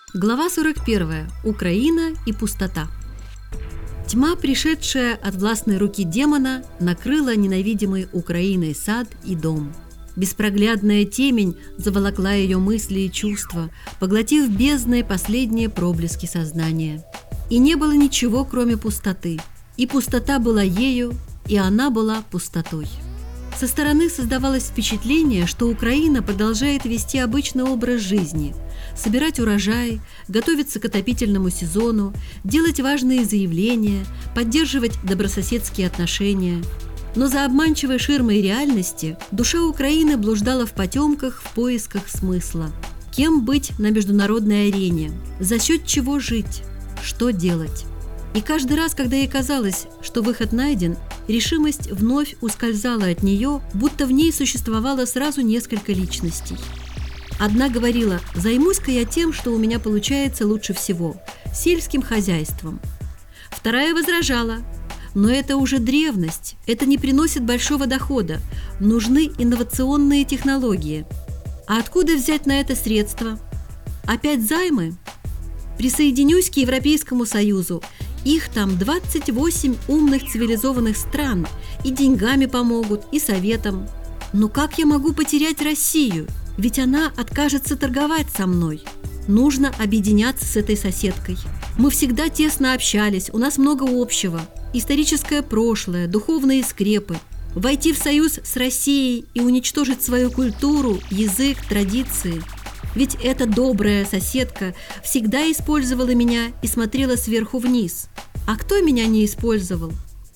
Глава 41. Украина и пустота. Тьма, пришедшая от властной руки демона, накрыла ненавидимый Украиной сад и дом. Беспроглядная темень заволокла ее мысли и чувства, поглотив бездной последние проблески сознания. И не было ничего, кроме пустоты. И пустота была ею, и она была пустотой. Со стороны создавалось впечатление, что Украина продолжает вести обычный образ жизни, собирать урожай, готовиться к отопительному сезону, делать важные заявления, поддерживать добрососедские отношения. Но за обманчивой ширмой реальности душа Украины блуждала в потемках в поисках смысла. Кем быть на международной арене? За счет чего жить? Что делать? И каждый раз, когда ей казалось, что выход найден, решимость вновь ускользала от нее, будто в ней существовало сразу несколько личностей. Одна говорила: «Займусь-ка я тем, что у меня получается лучше всего – сельским хозяйством». Вторая возражала: «Но это уже древность, это не приносит большого дохода, нужны инновационные технологии. А откуда взять на это средства? Опять займы? Присоединюсь к Европейскому Союзу. Их там 28 умных цивилизованных стран, и деньгами помогут, и советом. Но как я могу потерять Россию? Ведь она откажется торговать со мной. Нужно объединяться с этой соседкой. Мы всегда тесно общались, у нас много общего. Историческое прошлое, духовные скрепы. Войти в союз с Россией и уничтожить свою культуру, язык, традиции. Ведь эта добрая соседка всегда использовала меня и смотрела сверху вниз. А кто меня не использовал?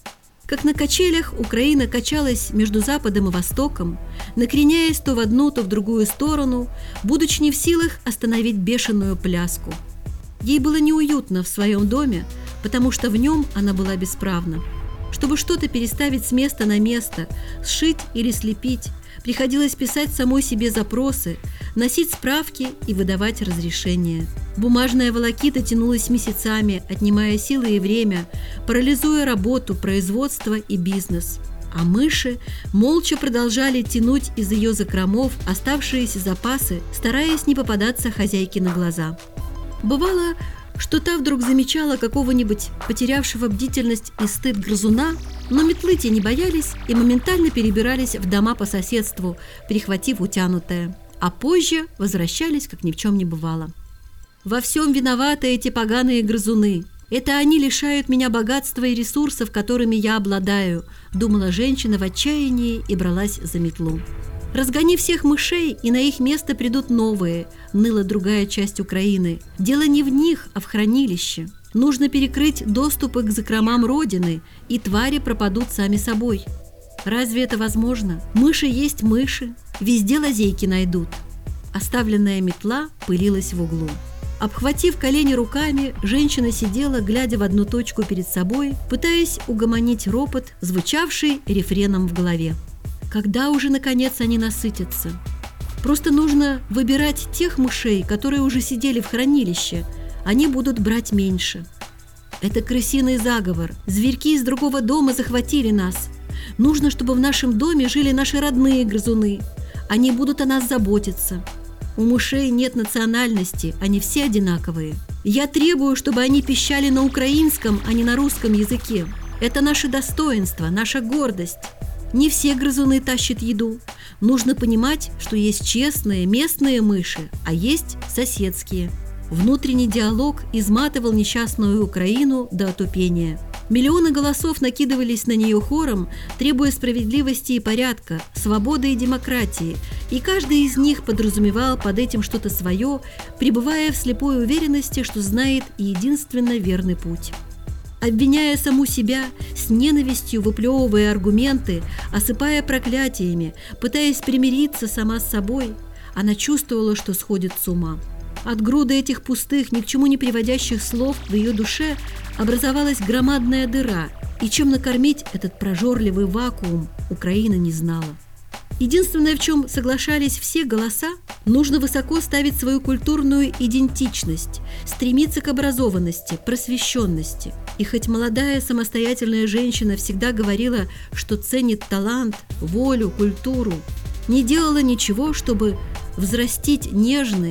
Как на качелях Украина качалась между Западом и Востоком, накреняясь то в одну, то в другую сторону, будучи не в силах остановить бешеную пляску. Ей было неуютно в своем доме, потому что в нем она была бесправна. Чтобы что-то переставить с места на место, сшить или слепить, приходилось писать самой себе запросы, носить справки и выдавать разрешения. Бумажная волокита тянулась месяцами, отнимая силы и время, парализуя работу, производство и бизнес. А мыши молча продолжали тянуть из ее закромов оставшиеся запасы, стараясь не попадаться хозяйке на глаза. Бывало, что та вдруг замечала какого-нибудь потерявшего бдительность и стыд грызуна, но метлы те не боялись и моментально перебирались в дома по соседству, перехватив утянутое, а позже возвращались, как ни в чем не бывало. «Во всем виноваты эти поганые грызуны. Это они лишают меня богатства и ресурсов, которыми я обладаю», думала женщина в отчаянии и бралась за метлу. «Разгони всех мышей, и на их место придут новые», ныла другая часть Украины. «Дело не в них, а в хранилище. Нужно перекрыть доступы к закромам Родины, и твари пропадут сами собой». Разве это возможно? Мыши есть мыши, везде лазейки найдут. Оставленная метла пылилась в углу. Обхватив колени руками, женщина сидела, глядя в одну точку перед собой, пытаясь угомонить ропот, звучавший рефреном в голове. Когда уже, наконец, они насытятся? Просто нужно выбирать тех мышей, которые уже сидели в хранилище. Они будут брать меньше. Это крысиный заговор. Зверьки из другого дома захватили нас. Нужно, чтобы в нашем доме жили наши родные грызуны. Они будут о нас заботиться. У мышей нет национальности, они все одинаковые. Я требую, чтобы они пищали на украинском, а не на русском языке. Это наше достоинство, наша гордость. Не все грызуны тащат еду. Нужно понимать, что есть честные местные мыши, а есть соседские. Внутренний диалог изматывал несчастную Украину до отупения. Миллионы голосов накидывались на нее хором, требуя справедливости и порядка, свободы и демократии, и каждый из них подразумевал под этим что-то свое, пребывая в слепой уверенности, что знает единственно верный путь. Обвиняя саму себя, с ненавистью выплевывая аргументы, осыпая проклятиями, пытаясь примириться сама с собой, она чувствовала, что сходит с ума. От груды этих пустых, ни к чему не приводящих слов в ее душе образовалась громадная дыра, и чем накормить этот прожорливый вакуум, Украина не знала. Единственное, в чем соглашались все голоса, нужно высоко ставить свою культурную идентичность, стремиться к образованности, просвещенности. И хоть молодая самостоятельная женщина всегда говорила, что ценит талант, волю, культуру, не делала ничего, чтобы взрастить нежные,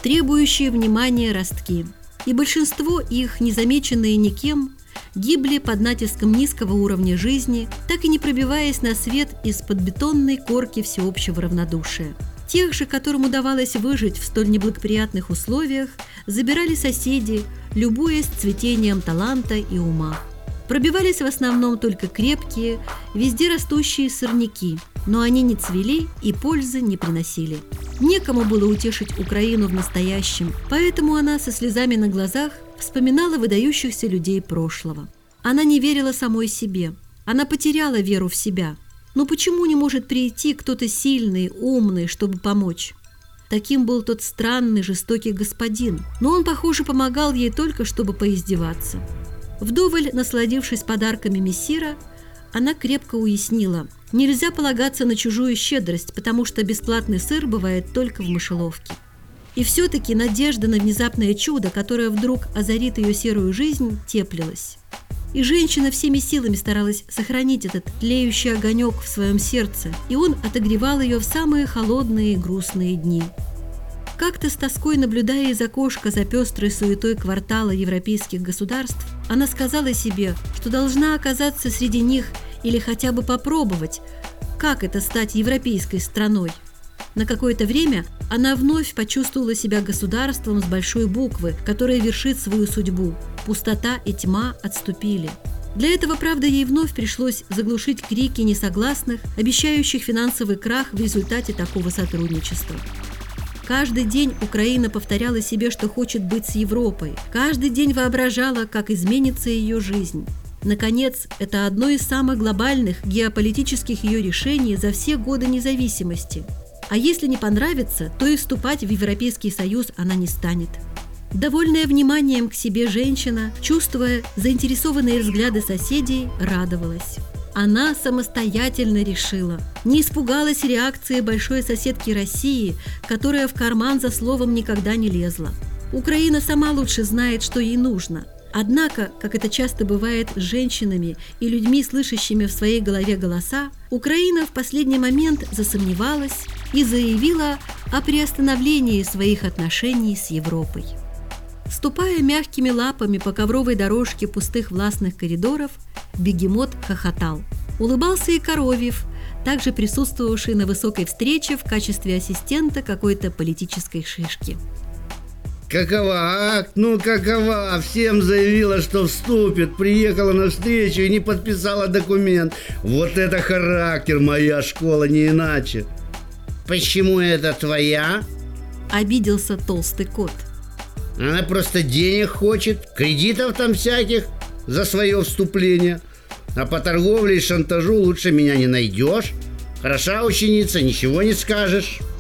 требующие внимания ростки. И большинство их, незамеченные никем, гибли под натиском низкого уровня жизни, так и не пробиваясь на свет из-под бетонной корки всеобщего равнодушия. Тех же, которым удавалось выжить в столь неблагоприятных условиях, забирали соседи, любуясь цветением таланта и ума. Пробивались в основном только крепкие, везде растущие сорняки, но они не цвели и пользы не приносили. Некому было утешить Украину в настоящем, поэтому она со слезами на глазах вспоминала выдающихся людей прошлого. Она не верила самой себе, она потеряла веру в себя. Но почему не может прийти кто-то сильный, умный, чтобы помочь? Таким был тот странный, жестокий господин, но он, похоже, помогал ей только, чтобы поиздеваться. Вдоволь насладившись подарками мессира, она крепко уяснила: нельзя полагаться на чужую щедрость, потому что бесплатный сыр бывает только в мышеловке. И все-таки надежда на внезапное чудо, которое вдруг озарит ее серую жизнь, теплилась. И женщина всеми силами старалась сохранить этот тлеющий огонек в своем сердце, и он отогревал ее в самые холодные и грустные дни. Как-то с тоской наблюдая из окошка за пестрой суетой квартала европейских государств, она сказала себе, что должна оказаться среди них или хотя бы попробовать, как это стать европейской страной. На какое-то время она вновь почувствовала себя государством с большой буквы, которое вершит свою судьбу. Пустота и тьма отступили. Для этого, правда, ей вновь пришлось заглушить крики несогласных, обещающих финансовый крах в результате такого сотрудничества. Каждый день Украина повторяла себе, что хочет быть с Европой. Каждый день воображала, как изменится ее жизнь. Наконец, это одно из самых глобальных геополитических ее решений за все годы независимости. А если не понравится, то и вступать в Европейский Союз она не станет. Довольная вниманием к себе женщина, чувствуя заинтересованные взгляды соседей, радовалась. Она самостоятельно решила. Не испугалась реакции большой соседки России, которая в карман за словом никогда не лезла. Украина сама лучше знает, что ей нужно. Однако, как это часто бывает с женщинами и людьми, слышащими в своей голове голоса, Украина в последний момент засомневалась и заявила о приостановлении своих отношений с Европой. Ступая мягкими лапами по ковровой дорожке пустых властных коридоров, бегемот хохотал. Улыбался и Коровьев, также присутствовавший на высокой встрече в качестве ассистента какой-то политической шишки. Какова, а? Ну какова? Всем заявила, что вступит, приехала на встречу и не подписала документ. Вот это характер, моя школа, не иначе. Почему это твоя? Обиделся толстый кот. Она просто денег хочет, кредитов там всяких за свое вступление. А по торговле и шантажу лучше меня не найдешь. Хороша ученица, ничего не скажешь.